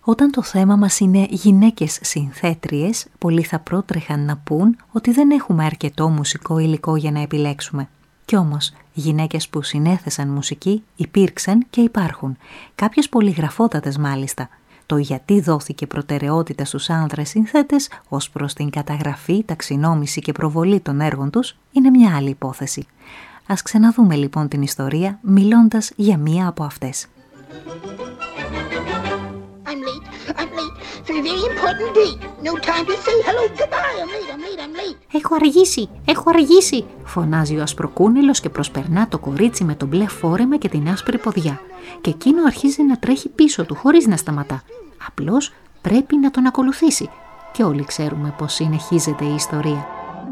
Όταν το θέμα μας είναι γυναίκες συνθέτριες, πολλοί θα πρότρεχαν να πούν ότι δεν έχουμε αρκετό μουσικό υλικό για να επιλέξουμε. Κι όμως, γυναίκες που συνέθεσαν μουσική υπήρξαν και υπάρχουν, κάποιες πολυγραφότατες μάλιστα. Το γιατί δόθηκε προτεραιότητα στους άνδρες συνθέτες ως προς την καταγραφή, ταξινόμηση και προβολή των έργων τους είναι μια άλλη υπόθεση. Ας ξαναδούμε λοιπόν την ιστορία μιλώντας για μία από αυτές. Έχω αργήσει, φωνάζει ο ασπροκούνηλος και προσπερνά το κορίτσι με το μπλε φόρεμα και την άσπρη ποδιά. Και εκείνο αρχίζει να τρέχει πίσω του χωρίς να σταματά. Απλώς πρέπει να τον ακολουθήσει. Και όλοι ξέρουμε πως συνεχίζεται η ιστορία.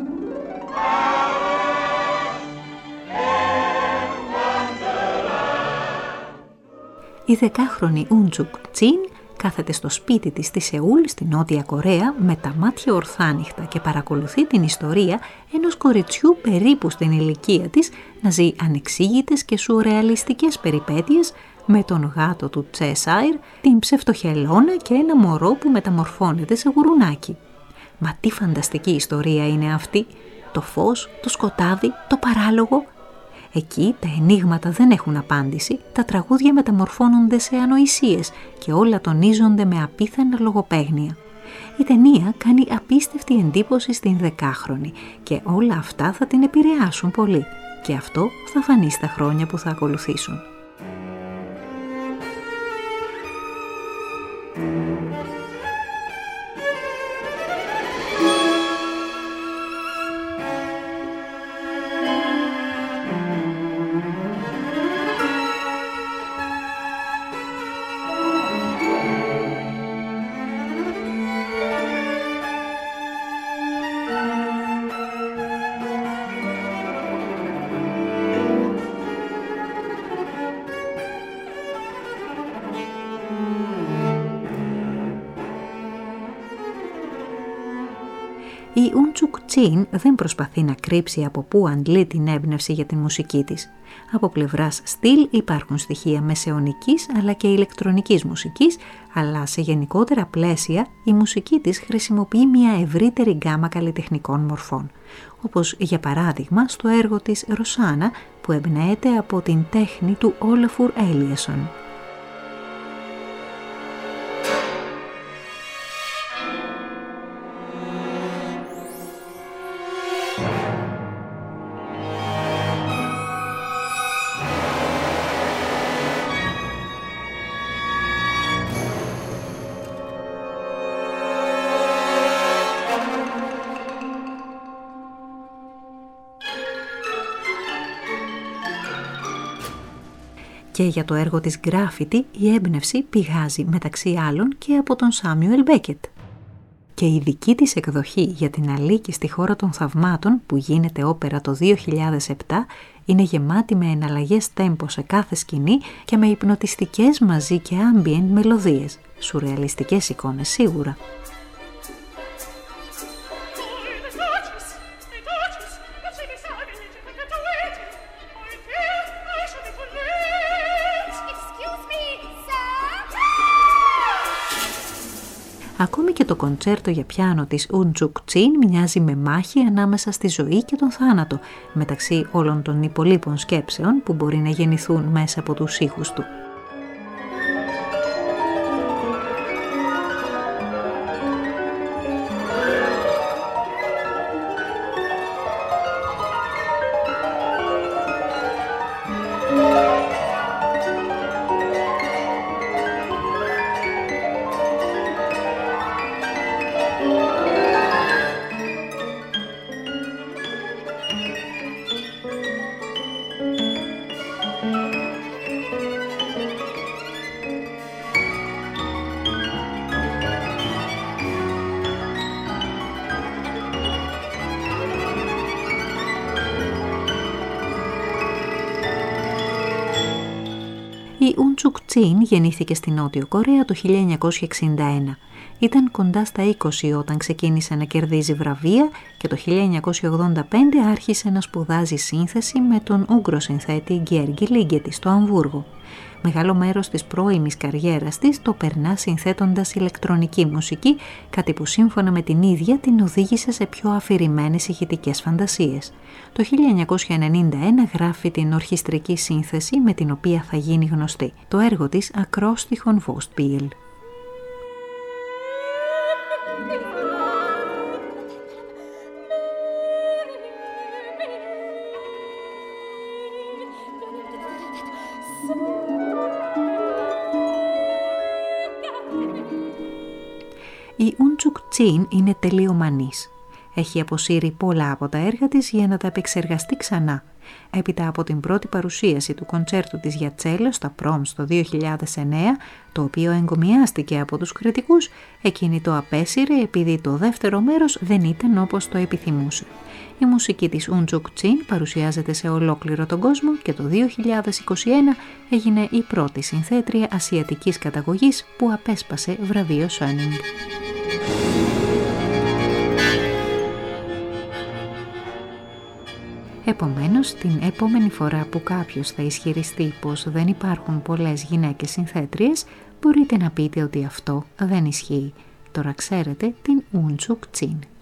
Η 10χρονη Ούντζουκ Τσιν κάθεται στο σπίτι της στη Σεούλ, στη Νότια Κορέα, με τα μάτια ορθάνυχτα και παρακολουθεί την ιστορία ενός κοριτσιού περίπου στην ηλικία της να ζει ανεξήγητες και σουρεαλιστικές περιπέτειες με τον γάτο του Τσέσαϊρ, την ψευτοχελώνα και ένα μωρό που μεταμορφώνεται σε γουρουνάκι. Μα τι φανταστική ιστορία είναι αυτή! Το φως, το σκοτάδι, το παράλογο. Εκεί τα ενίγματα δεν έχουν απάντηση, τα τραγούδια μεταμορφώνονται σε ανοησίες και όλα τονίζονται με απίθανα λογοπαίγνια. Η ταινία κάνει απίστευτη εντύπωση στην 10χρονη και όλα αυτά θα την επηρεάσουν πολύ και αυτό θα φανεί στα χρόνια που θα ακολουθήσουν. Η Ούντζουκ Τσιν δεν προσπαθεί να κρύψει από πού αντλεί την έμπνευση για την μουσική της. Από πλευράς στυλ υπάρχουν στοιχεία μεσαιωνικής αλλά και ηλεκτρονικής μουσικής, αλλά σε γενικότερα πλαίσια η μουσική της χρησιμοποιεί μια ευρύτερη γκάμα καλλιτεχνικών μορφών. Όπως για παράδειγμα στο έργο της Ροσάνα που εμπνέεται από την τέχνη του Όλαφουρ Έλιασον. Και για το έργο της Γκράφιτι η έμπνευση πηγάζει μεταξύ άλλων και από τον Σάμιουελ Μπέκετ. Και η δική της εκδοχή για την Αλίκη στη χώρα των θαυμάτων που γίνεται όπερα το 2007 είναι γεμάτη με εναλλαγές τέμπο σε κάθε σκηνή και με υπνοτιστικές μαζί και ambient μελωδίες. Σουρεαλιστικές εικόνες σίγουρα. Ακόμη και το κοντσέρτο για πιάνο της Ούντζουκ Τσιν μοιάζει με μάχη ανάμεσα στη ζωή και τον θάνατο, μεταξύ όλων των υπολείπων σκέψεων που μπορεί να γεννηθούν μέσα από τους ήχους του. Η Ούντζουκ Τσιν γεννήθηκε στη Νότιο Κορέα το 1961. Ήταν κοντά στα 20 όταν ξεκίνησε να κερδίζει βραβεία και το 1985 άρχισε να σπουδάζει σύνθεση με τον Ούγγρο συνθέτη Γκέργι Λίγκετη στο Αμβούργο. Μεγάλο μέρος της πρώιμης καριέρας της το περνά συνθέτοντας ηλεκτρονική μουσική, κάτι που σύμφωνα με την ίδια την οδήγησε σε πιο αφηρημένες ηχητικές φαντασίες. Το 1991 γράφει την ορχιστρική σύνθεση με την οποία θα γίνει γνωστή. Το έργο της «Ακρόστιχον Βόστπιελ». Η Ούντζουκ Τσιν είναι τελειομανής. Έχει αποσύρει πολλά από τα έργα της για να τα επεξεργαστεί ξανά. Έπειτα από την πρώτη παρουσίαση του κοντσέρτου της για τσέλο στα Proms το 2009, το οποίο εγκομιάστηκε από τους κριτικούς, εκείνη το απέσυρε επειδή το δεύτερο μέρος δεν ήταν όπως το επιθυμούσε. Η μουσική της Ούντζουκ Τσιν παρουσιάζεται σε ολόκληρο τον κόσμο και το 2021 έγινε η πρώτη συνθέτρια ασιατικής καταγωγής που απέσπασε βραβείο Σόνινγκ. Επομένως, την επόμενη φορά που κάποιος θα ισχυριστεί πως δεν υπάρχουν πολλές γυναίκες συνθέτριες, μπορείτε να πείτε ότι αυτό δεν ισχύει. Τώρα ξέρετε την Ούντζουκ Τσιν.